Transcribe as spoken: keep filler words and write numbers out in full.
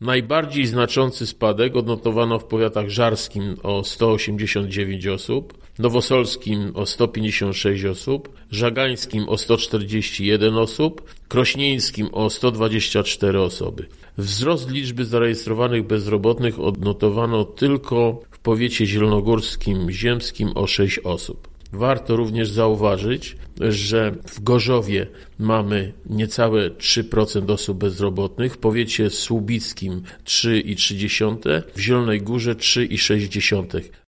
Najbardziej znaczący spadek odnotowano w powiatach żarskim o sto osiemdziesiąt dziewięć osób, nowosolskim o sto pięćdziesiąt sześć osób, żagańskim o sto czterdzieści jeden osób, krośnieńskim o sto dwadzieścia cztery osoby. Wzrost liczby zarejestrowanych bezrobotnych odnotowano tylko w powiecie zielonogórskim ziemskim o sześć osób. Warto również zauważyć, że w Gorzowie mamy niecałe trzy procent osób bezrobotnych, w powiecie słubickim trzy przecinek trzy, w Zielonej Górze trzy przecinek sześć.